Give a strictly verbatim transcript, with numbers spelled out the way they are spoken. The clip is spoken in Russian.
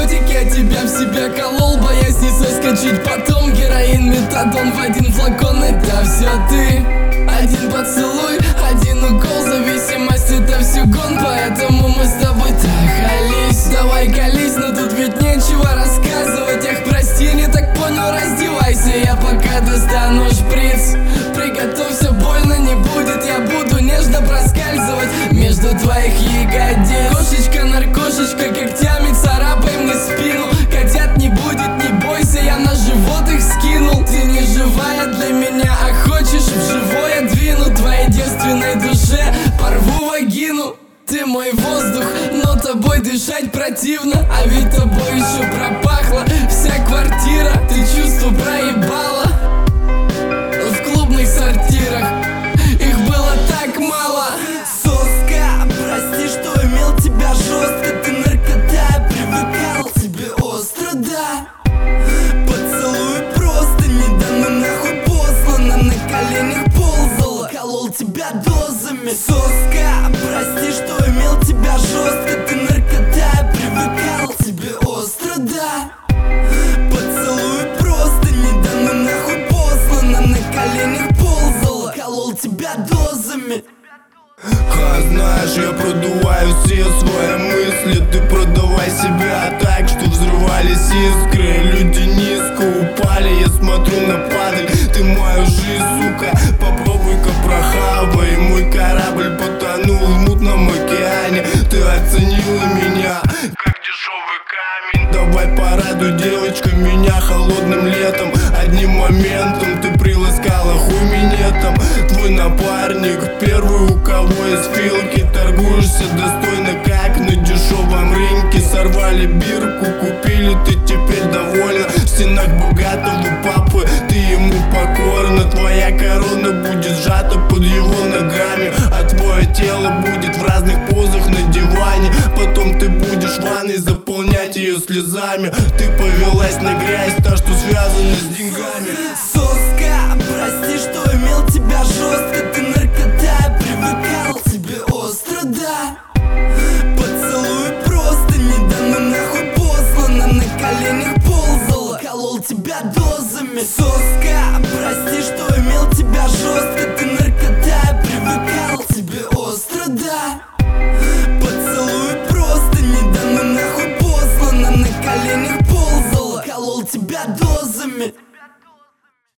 наркотики, а тебя в себя колол, боясь не соскочить потом. Героин, метадон в один флакон, это все ты. Один поцелуй, один укол, зависимость это все гон. Поэтому мы с тобой трахались. Давай колись, но тут ведь нечего рассказывать. Эх, прости, не так понял, раздевайся, я пока достану шприц. Приготовься, больно не будет, я буду нежно проскальзывать между твоих ягодиц. Кошечка, наркошечка, когтями царапай мне спину. Котят не будет, не бойся, я на живот их скинул. Ты не живая для меня, а хочешь в живое двину. Твоей девственной душе порву вагину. Ты мой воздух, но тобой дышать противно. А ведь тобой еще пропахла вся квартира. Ты чувство проебала в клубных сортирах, их было так мало. Соска, прости, что имел тебя жестко. Ты наркота, привыкал к тебе остро, да. Поцелуй просто недавно нахуй послано. На коленях ползала, колол тебя дозами. Соска, прости, что имел тебя жестко. Ты наркота, привыкал к тебе остро, да. Поцелуй просто недавно нахуй послано. На коленях ползала, колол тебя дозами. А знаешь, я продуваю все свои мысли. Ты продавай себя так, что взрывались искры. Люди низко упали, я смотрю на падаль. Ты мою жизнь, сука, попробуй-ка прохавай. Мой корабль потонул в мутном океане. Ты оценила меня как дешевый камень. Давай порадуй, девочка, меня холодным летом. Одним моментом ты приласкала хуй минетом. Твой напарник, первый, у кого из филки. Торгуешься достойно, как на дешевом рынке. Сорвали бирку, купили, ты теперь довольна. В стенах богатого папы ты ему покорна. Твоя корона будет сжата под его ногами, а твое тело будет в разных позах на диване. Потом ты будешь в ванной заполнять ее слезами. Ты повелась на грязь, та, что связана с деньгами. Соска, прости, что имел тебя жестко. Ты наркота, привыкал к тебе остро, да. Поцелуй просто недавно нахуй послано. На коленях ползала, колол тебя дозами. Соска, прости, что имел тебя жестко.